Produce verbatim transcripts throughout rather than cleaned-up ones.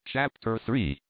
Chapter three.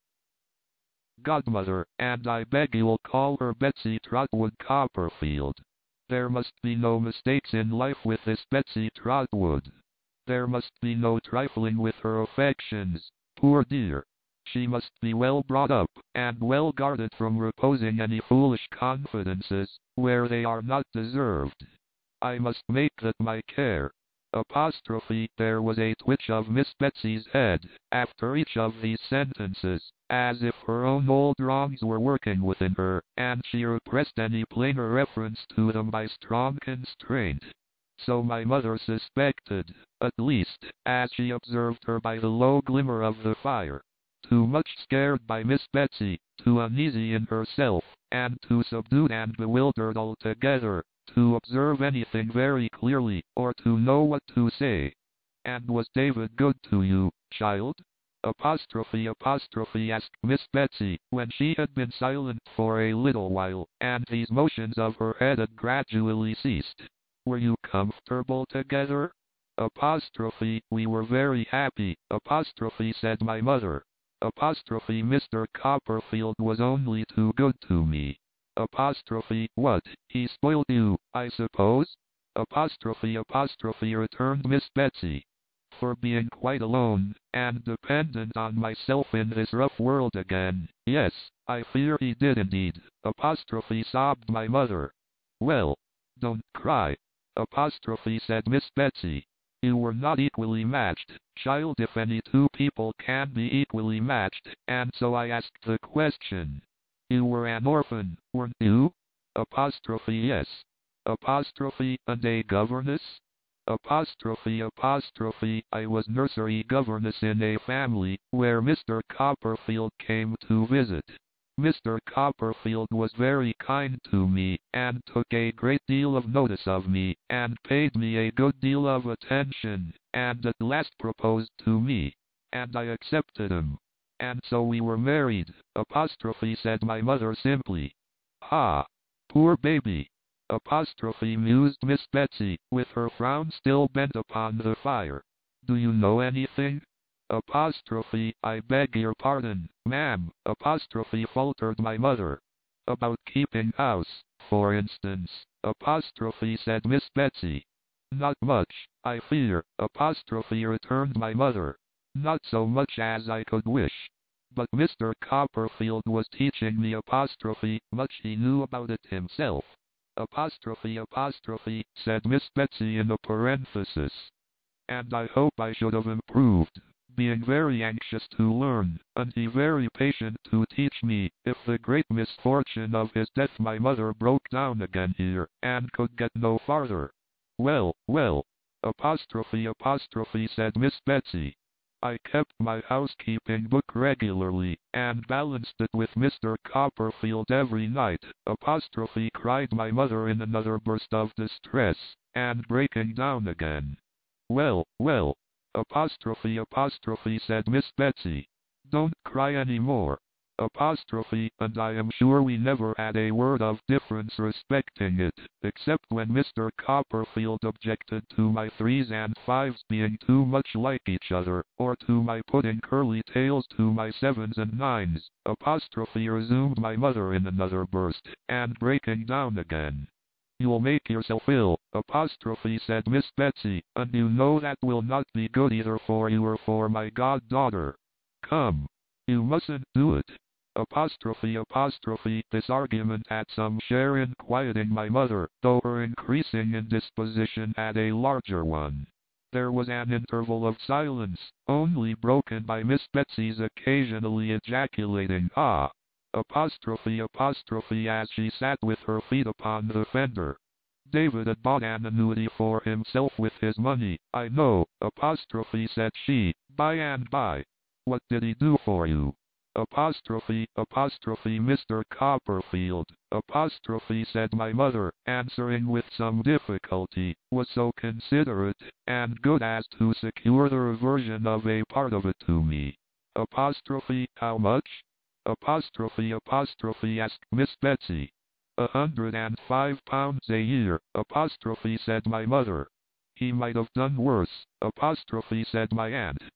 Godmother, and I beg you'll call her Betsy Trotwood Copperfield. There must be no mistakes in life with this Betsy Trotwood. There must be no trifling with her affections. Poor dear. She must be well brought up, and well guarded from reposing any foolish confidences, where they are not deserved. I must make that my care. Apostrophe. There was a twitch of Miss Betsy's head, after each of these sentences, as if her own old wrongs were working within her, and she repressed any plainer reference to them by strong constraint. So my mother suspected, at least, as she observed her by the low glimmer of the fire. Too much scared by Miss Betsy, too uneasy in herself, and too subdued and bewildered altogether, to observe anything very clearly, or to know what to say. And was David good to you, child? Apostrophe apostrophe asked Miss Betsy, when she had been silent for a little while, and these motions of her head had gradually ceased. Were you comfortable together? Apostrophe. We were very happy, apostrophe said my mother. Apostrophe. Mister Copperfield was only too good to me. Apostrophe. What, he spoiled you, I suppose? Apostrophe apostrophe returned Miss Betsy. For being quite alone, and dependent on myself in this rough world again, yes, I fear he did indeed, apostrophe sobbed my mother. Well, don't cry, apostrophe said Miss Betsy. You were not equally matched, child, if any two people can be equally matched, and so I asked the question. You were an orphan, weren't you? Apostrophe yes. Apostrophe, and a governess? Apostrophe apostrophe I was nursery governess in a family where Mister Copperfield came to visit. Mister Copperfield was very kind to me, and took a great deal of notice of me, and paid me a good deal of attention, and at last proposed to me, and I accepted him. And so we were married, apostrophe said my mother simply. Ha! Poor baby! Apostrophe mused Miss Betsy, with her frown still bent upon the fire. Do you know anything? Apostrophe. I beg your pardon, ma'am, apostrophe faltered my mother. About keeping house, for instance, apostrophe said Miss Betsy. Not much, I fear, apostrophe returned my mother. Not so much as I could wish. But Mister Copperfield was teaching me apostrophe, much he knew about it himself. Apostrophe apostrophe, said Miss Betsy in a parenthesis. And I hope I should have improved, being very anxious to learn, and he very patient to teach me, if the great misfortune of his death my mother broke down again here, and could get no farther. Well, well, apostrophe apostrophe said Miss Betsy. I kept my housekeeping book regularly, and balanced it with Mister Copperfield every night, apostrophe cried my mother in another burst of distress, and breaking down again. Well, well, apostrophe apostrophe said Miss Betsy. Don't cry any more. Apostrophe, and I am sure we never had a word of difference respecting it, except when Mister Copperfield objected to my threes and fives being too much like each other, or to my putting curly tails to my sevens and nines, apostrophe resumed my mother in another burst, and breaking down again. You'll make yourself ill, apostrophe said Miss Betsy, and you know that will not be good either for you or for my goddaughter. Come, you mustn't do it. Apostrophe apostrophe this argument had some share in quieting my mother, though her increasing indisposition had a larger one. There was an interval of silence, only broken by Miss Betsy's occasionally ejaculating ah! Apostrophe apostrophe as she sat with her feet upon the fender. David had bought an annuity for himself with his money, I know, apostrophe said she, by and by. What did he do for you? Apostrophe, apostrophe Mister Copperfield, apostrophe said my mother, answering with some difficulty, was so considerate, and good as to secure the reversion of a part of it to me. Apostrophe, how much? Apostrophe apostrophe asked Miss Betsy. A hundred and five pounds a year, apostrophe said my mother. He might have done worse, apostrophe said my aunt.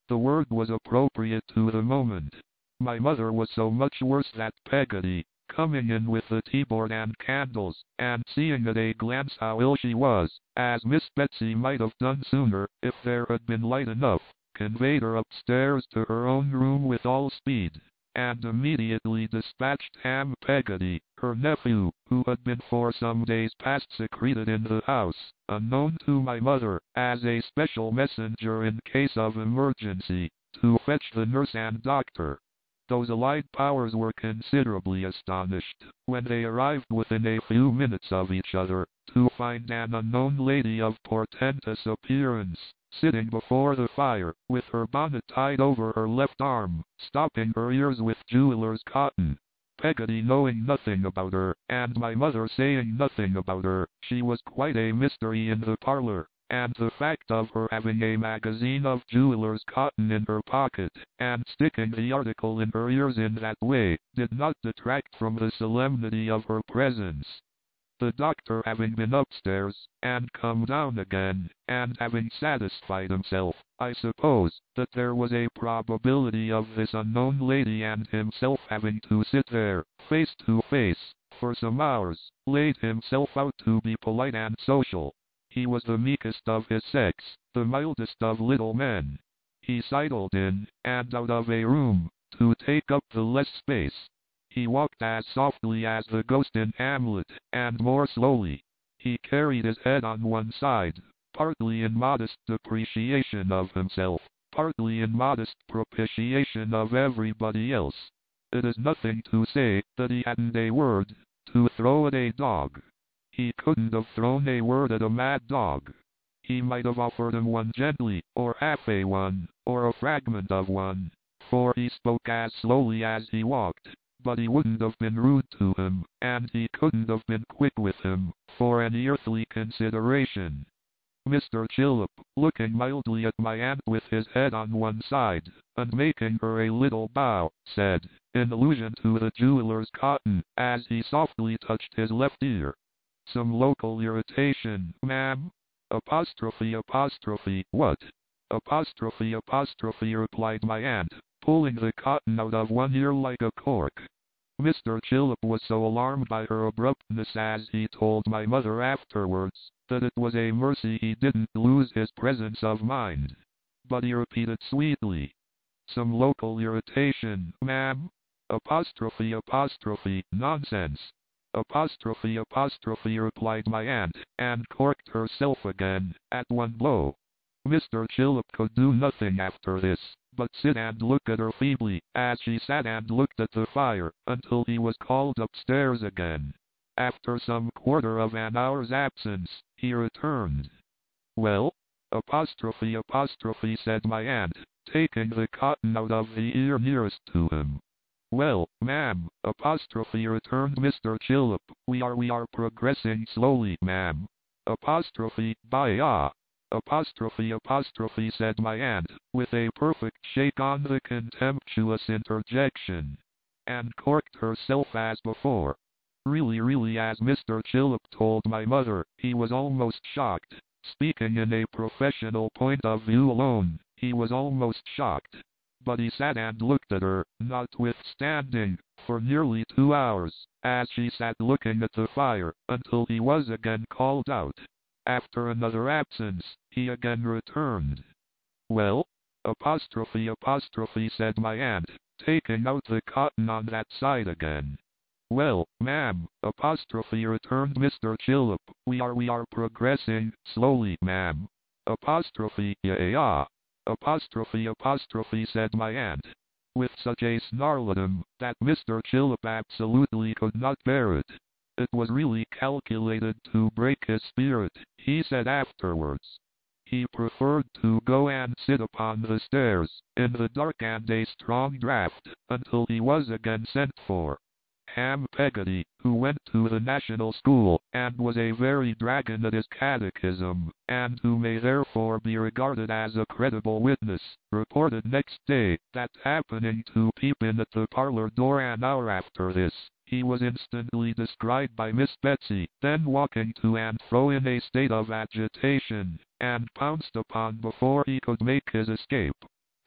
The word was appropriate to the moment. My mother was so much worse that Peggotty, coming in with the teaboard and candles, and seeing at a glance how ill she was, as Miss Betsy might have done sooner, if there had been light enough, conveyed her upstairs to her own room with all speed, and immediately dispatched Ham Peggotty, her nephew, who had been for some days past secreted in the house, unknown to my mother, as a special messenger in case of emergency, to fetch the nurse and doctor. Those allied powers were considerably astonished, when they arrived within a few minutes of each other, to find an unknown lady of portentous appearance, sitting before the fire, with her bonnet tied over her left arm, stopping her ears with jeweller's cotton. Peggotty knowing nothing about her, and my mother saying nothing about her, she was quite a mystery in the parlor, and the fact of her having a magazine of jeweller's cotton in her pocket, and sticking the article in her ears in that way, did not detract from the solemnity of her presence. The doctor having been upstairs, and come down again, and having satisfied himself, I suppose, that there was a probability of this unknown lady and himself having to sit there, face to face, for some hours, laid himself out to be polite and social. He was the meekest of his sex, the mildest of little men. He sidled in, and out of a room, to take up the less space. He walked as softly as the ghost in Hamlet, and more slowly. He carried his head on one side, partly in modest depreciation of himself, partly in modest propitiation of everybody else. It is nothing to say that he hadn't a word to throw at a dog. He couldn't have thrown a word at a mad dog. He might have offered him one gently, or half a one, or a fragment of one, for he spoke as slowly as he walked. But he wouldn't have been rude to him, and he couldn't have been quick with him, for any earthly consideration. Mister Chillip, looking mildly at my aunt with his head on one side, and making her a little bow, said, in allusion to the jeweller's cotton, as he softly touched his left ear, "Some local irritation, ma'am?" Apostrophe apostrophe, what? Apostrophe apostrophe, replied my aunt, pulling the cotton out of one ear like a cork. Mister Chillip was so alarmed by her abruptness, as he told my mother afterwards, that it was a mercy he didn't lose his presence of mind. But he repeated sweetly, "Some local irritation, ma'am?" Apostrophe apostrophe, nonsense. Apostrophe apostrophe, replied my aunt, and corked herself again, at one blow. Mister Chillip could do nothing after this, but sit and look at her feebly, as she sat and looked at the fire, until he was called upstairs again. After some quarter of an hour's absence, he returned. "Well?" Apostrophe apostrophe, said my aunt, taking the cotton out of the ear nearest to him. "Well, ma'am," apostrophe, returned Mister Chillip, we are we are progressing slowly, ma'am." Apostrophe, "By-ah." Apostrophe apostrophe, said my aunt, with a perfect shake on the contemptuous interjection, and corked herself as before. Really really, as Mister Chillip told my mother, he was almost shocked. Speaking in a professional point of view alone, he was almost shocked. But he sat and looked at her, notwithstanding, for nearly two hours, as she sat looking at the fire, until he was again called out. After another absence, he again returned. "Well?" Apostrophe apostrophe, said my aunt, taking out the cotton on that side again. "Well, ma'am," apostrophe, returned Mister Chillip, we are we are progressing slowly, ma'am." Apostrophe, "Yeah." Apostrophe apostrophe, said my aunt, with such a snarl at him, that Mister Chillip absolutely could not bear it. It was really calculated to break his spirit, he said afterwards. He preferred to go and sit upon the stairs, in the dark and a strong draught, until he was again sent for. Ham Peggotty, who went to the National School, and was a very dragon at his catechism, and who may therefore be regarded as a credible witness, reported next day, that happening to peep in at the parlor door an hour after this, he was instantly descried by Miss Betsy, then walking to and fro in a state of agitation, and pounced upon before he could make his escape.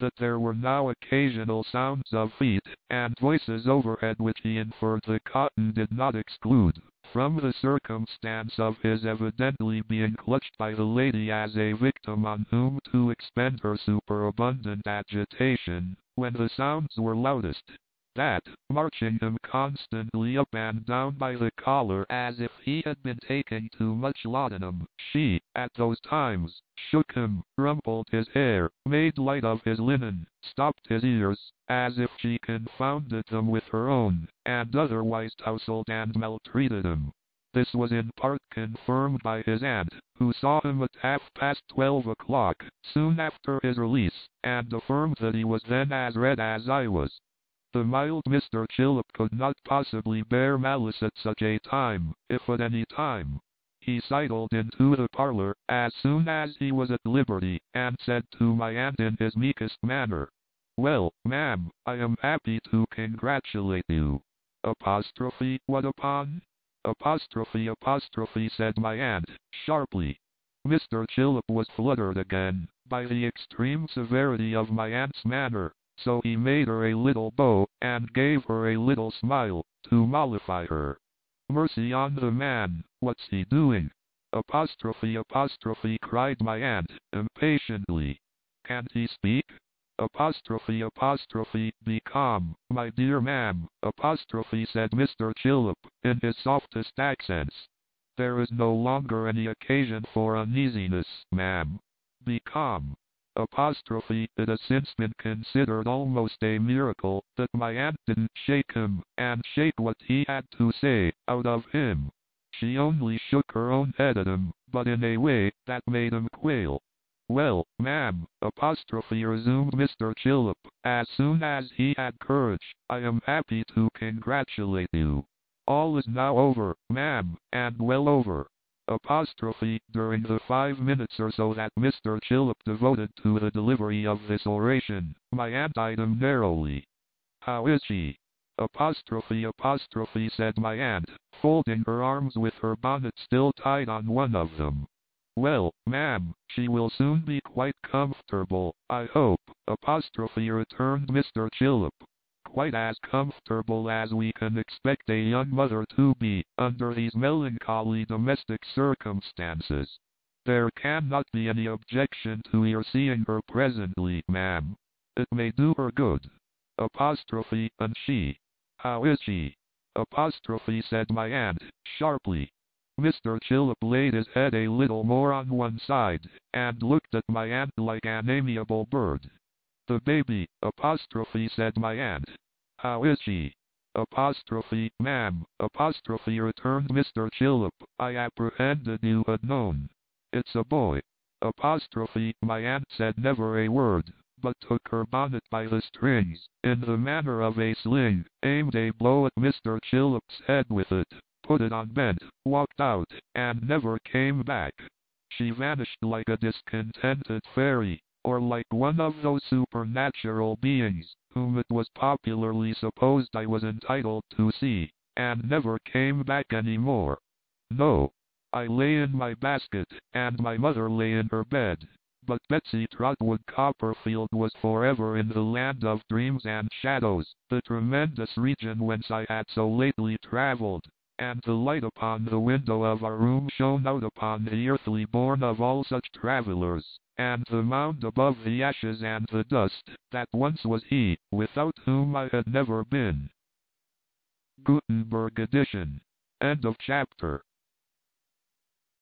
that there were now occasional sounds of feet and voices overhead which he inferred the cotton did not exclude, from the circumstance of his evidently being clutched by the lady as a victim on whom to expend her superabundant agitation, when the sounds were loudest. That, marching him constantly up and down by the collar as if he had been taking too much laudanum, she, at those times, shook him, rumpled his hair, made light of his linen, stopped his ears, as if she confounded them with her own, and otherwise tousled and maltreated him. This was in part confirmed by his aunt, who saw him at half past twelve o'clock, soon after his release, and affirmed that he was then as red as I was. The mild Mister Chillip could not possibly bear malice at such a time, if at any time. He sidled into the parlor, as soon as he was at liberty, and said to my aunt in his meekest manner, "Well, ma'am, I am happy to congratulate you." Apostrophe, what upon? Apostrophe, apostrophe, said my aunt, sharply. Mister Chillip was fluttered again, by the extreme severity of my aunt's manner. So he made her a little bow, and gave her a little smile, to mollify her. Mercy on the man, what's he doing? Apostrophe, apostrophe, cried my aunt, impatiently. Can't he speak? Apostrophe, apostrophe, be calm, my dear ma'am, apostrophe, said Mister Chillip, in his softest accents. There is no longer any occasion for uneasiness, ma'am. Be calm. Apostrophe, it has since been considered almost a miracle that my aunt didn't shake him, and shake what he had to say, out of him. She only shook her own head at him, but in a way that made him quail. Well, ma'am, apostrophe, resumed Mister Chillip, as soon as he had courage, I am happy to congratulate you. All is now over, ma'am, and well over. Apostrophe, during the five minutes or so that Mister Chillip devoted to the delivery of this oration, my aunt eyed him narrowly. How is she? Apostrophe, apostrophe, said my aunt, folding her arms with her bonnet still tied on one of them. Well, ma'am, she will soon be quite comfortable, I hope, apostrophe, returned Mister Chillip. Quite as comfortable as we can expect a young mother to be, under these melancholy domestic circumstances. There cannot be any objection to your seeing her presently, ma'am. It may do her good. Apostrophe, and she. How is she? Apostrophe, said my aunt, sharply. Mister Chillip laid his head a little more on one side, and looked at my aunt like an amiable bird. The baby, apostrophe, said my aunt. How is she? Apostrophe, ma'am, apostrophe, returned Mister Chillip, I apprehended you had known. It's a boy. Apostrophe, my aunt said never a word, but took her bonnet by the strings, in the manner of a sling, aimed a blow at Mister Chillip's head with it, put it on bent, walked out, and never came back. She vanished like a discontented fairy, or like one of those supernatural beings, whom it was popularly supposed I was entitled to see, and never came back any more. No. I lay in my basket, and my mother lay in her bed, but Betsy Trotwood Copperfield was forever in the land of dreams and shadows, the tremendous region whence I had so lately travelled, and the light upon the window of our room shone out upon the earthly bourne of all such travellers, and the mound above the ashes and the dust, that once was he, without whom I had never been. Gutenberg edition. End of chapter.